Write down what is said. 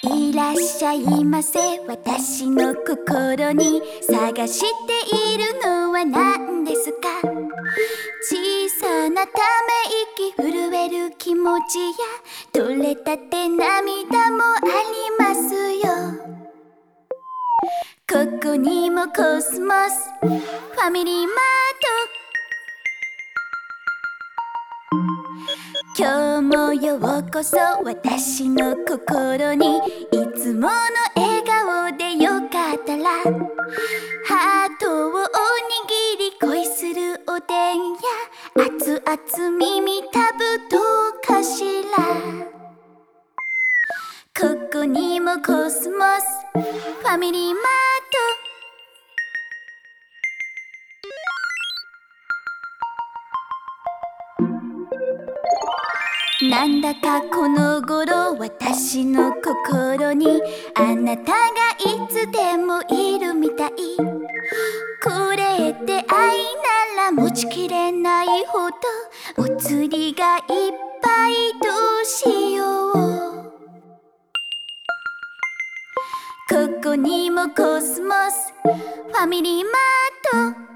いらっしゃいませ。私の心に探しているのは何ですか？小さなため息、震える気持ちや取れたて涙もありますよ。ここにもコスモスファミリーマート。今日もようこそ私の心に。いつもの笑顔でよかったらハートをおにぎり恋するおでんや熱々耳たぶどうかしら。ここにもコスモスファミリーマート。なんだかこの頃私の心にあなたがいつでもいるみたい。これって愛なら持ちきれないほどお釣りがいっぱい。どうしよう。ここにもコスモスファミリーマート。